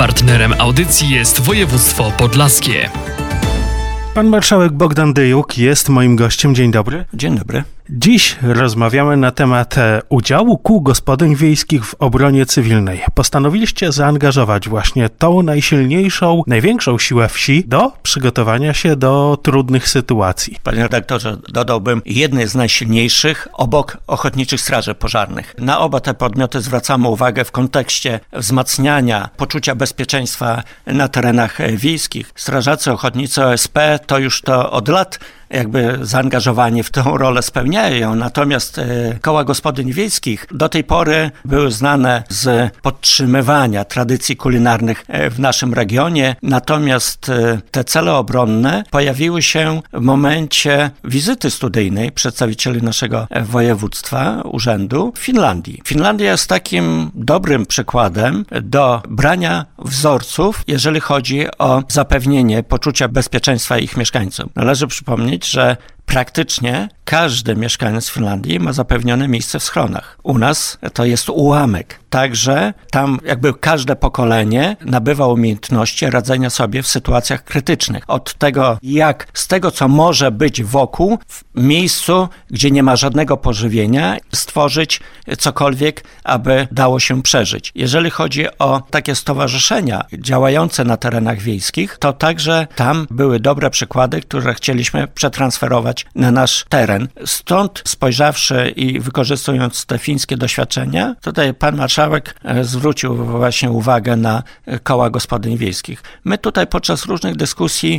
Partnerem audycji jest województwo podlaskie. Pan marszałek Bogdan Dyjuk jest moim gościem. Dzień dobry. Dzień dobry. Dziś rozmawiamy na temat udziału kół gospodyń wiejskich w obronie cywilnej. Postanowiliście zaangażować właśnie tą najsilniejszą, największą siłę wsi do przygotowania się do trudnych sytuacji. Panie redaktorze, dodałbym jednej z najsilniejszych obok ochotniczych straży pożarnych. Na oba te podmioty zwracamy uwagę w kontekście wzmacniania poczucia bezpieczeństwa na terenach wiejskich. Strażacy ochotnicy OSP to już to od lat zaangażowani w tę rolę spełniają. Natomiast koła gospodyń wiejskich do tej pory były znane z podtrzymywania tradycji kulinarnych w naszym regionie. Natomiast te cele obronne pojawiły się w momencie wizyty studyjnej przedstawicieli naszego województwa, urzędu w Finlandii. Finlandia jest takim dobrym przykładem do brania wzorców, jeżeli chodzi o zapewnienie poczucia bezpieczeństwa ich mieszkańcom. Należy przypomnieć, że praktycznie każdy mieszkaniec Finlandii ma zapewnione miejsce w schronach. U nas to jest ułamek. Także tam każde pokolenie nabywa umiejętności radzenia sobie w sytuacjach krytycznych. Od tego, jak z tego, co może być wokół, w miejscu, gdzie nie ma żadnego pożywienia, stworzyć cokolwiek, aby dało się przeżyć. Jeżeli chodzi o takie stowarzyszenia działające na terenach wiejskich, to także tam były dobre przykłady, które chcieliśmy przetransferować na nasz teren. Stąd spojrzawszy i wykorzystując te fińskie doświadczenia, tutaj pan marszałek zwrócił właśnie uwagę na koła gospodyń wiejskich. My tutaj podczas różnych dyskusji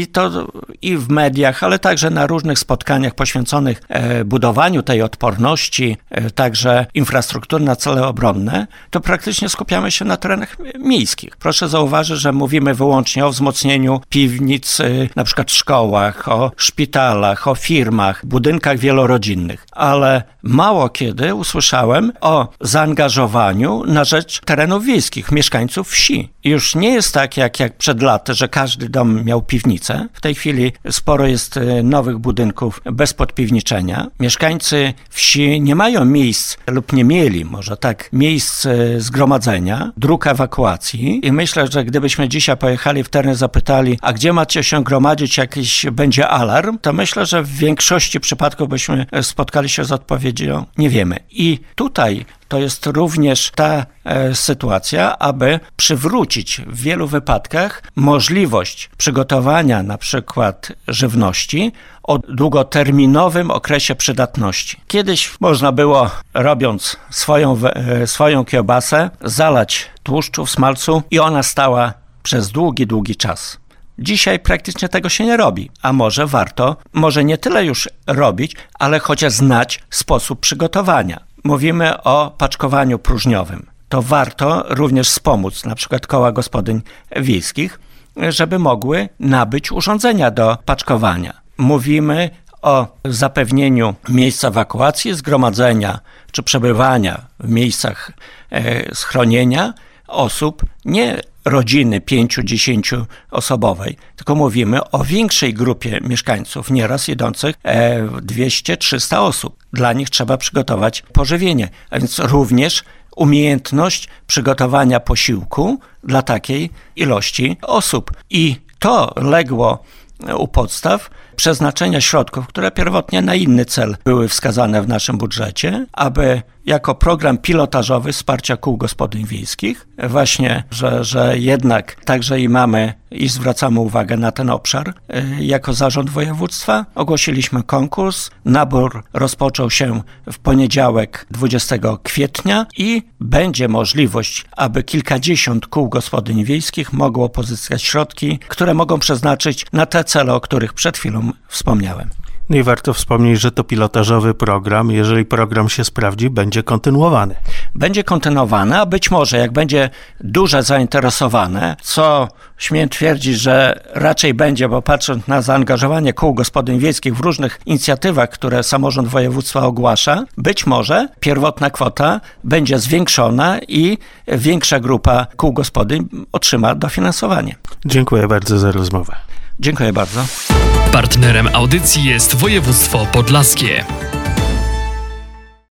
i w mediach, ale także na różnych spotkaniach poświęconych budowaniu tej odporności, także infrastruktury na cele obronne, to praktycznie skupiamy się na terenach miejskich. Proszę zauważyć, że mówimy wyłącznie o wzmocnieniu piwnic, na przykład w szkołach, o szpitalach, o firmach, budynkach wielorodzinnych, ale mało kiedy usłyszałem o zaangażowaniu na rzecz terenów wiejskich, mieszkańców wsi. Już nie jest tak jak przed laty, że każdy dom miał piwnicę. W tej chwili sporo jest nowych budynków bez podpiwniczenia. Mieszkańcy wsi nie mają miejsc lub nie mieli, może tak, miejsc zgromadzenia, dróg ewakuacji i myślę, że gdybyśmy dzisiaj pojechali w teren, zapytali, a gdzie macie się gromadzić, jakiś będzie alarm, to myślę, że w większości przypadków byśmy spotkali się z odpowiedzią, nie wiemy. I tutaj to jest również ta sytuacja, aby przywrócić w wielu wypadkach możliwość przygotowania na przykład żywności o długoterminowym okresie przydatności. Kiedyś można było, robiąc swoją kiełbasę, zalać tłuszczu w smalcu i ona stała przez długi czas. Dzisiaj praktycznie tego się nie robi, a może warto, może nie tyle już robić, ale chociaż znać sposób przygotowania. Mówimy o paczkowaniu próżniowym. To warto również wspomóc na przykład koła gospodyń wiejskich, żeby mogły nabyć urządzenia do paczkowania. Mówimy o zapewnieniu miejsc ewakuacji, zgromadzenia czy przebywania w miejscach schronienia osób, nie rodziny 5-10 osobowej, tylko mówimy o większej grupie mieszkańców, nieraz idących 200-300 osób. Dla nich trzeba przygotować pożywienie, a więc również umiejętność przygotowania posiłku dla takiej ilości osób. I to legło u podstaw przeznaczenia środków, które pierwotnie na inny cel były wskazane w naszym budżecie, aby jako program pilotażowy wsparcia kół gospodyń wiejskich, właśnie, że jednak także i zwracamy uwagę na ten obszar. Jako zarząd województwa ogłosiliśmy konkurs. Nabór rozpoczął się w poniedziałek 20 kwietnia i będzie możliwość, aby kilkadziesiąt kół gospodyń wiejskich mogło pozyskać środki, które mogą przeznaczyć na te cele, o których przed chwilą wspomniałem. No i warto wspomnieć, że to pilotażowy program. Jeżeli program się sprawdzi, będzie kontynuowany. Będzie kontynuowany, a być może jak będzie duże zainteresowane, co śmiem twierdzić, że raczej będzie, bo patrząc na zaangażowanie kół gospodyń wiejskich w różnych inicjatywach, które samorząd województwa ogłasza, być może pierwotna kwota będzie zwiększona i większa grupa kół gospodyń otrzyma dofinansowanie. Dziękuję bardzo za rozmowę. Dziękuję bardzo. Partnerem audycji jest województwo podlaskie.